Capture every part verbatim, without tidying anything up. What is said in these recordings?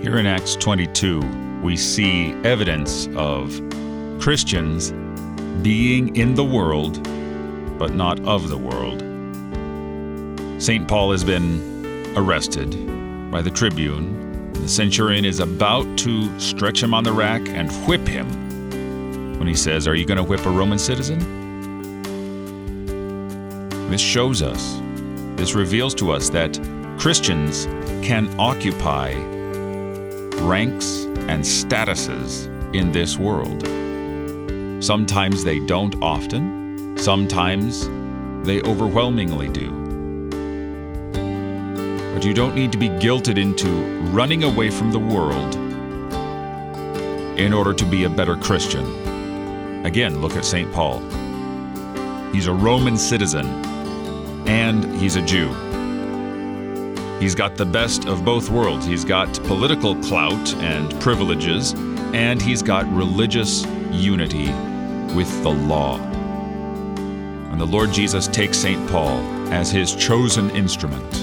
Here in Acts twenty-two, we see evidence of Christians being in the world, but not of the world. Saint Paul has been arrested by the tribune. The centurion is about to stretch him on the rack and whip him when he says, "Are you going to whip a Roman citizen?" This shows us, this reveals to us that Christians can occupy ranks and statuses in this world. Sometimes they don't often, sometimes they overwhelmingly do. But you don't need to be guilted into running away from the world in order to be a better Christian. Again, look at Saint Paul. He's a Roman citizen and he's a Jew. He's got the best of both worlds. He's got political clout and privileges, and he's got religious unity with the law. And the Lord Jesus takes Saint Paul as his chosen instrument.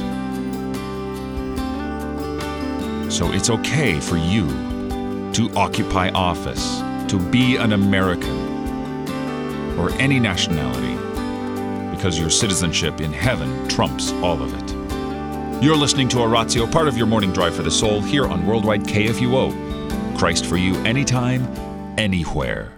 So it's okay for you to occupy office, to be an American, or any nationality, because your citizenship in heaven trumps all of it. You're listening to Oratio, part of your morning drive for the soul, here on Worldwide K F U O. Christ for you, anytime, anywhere.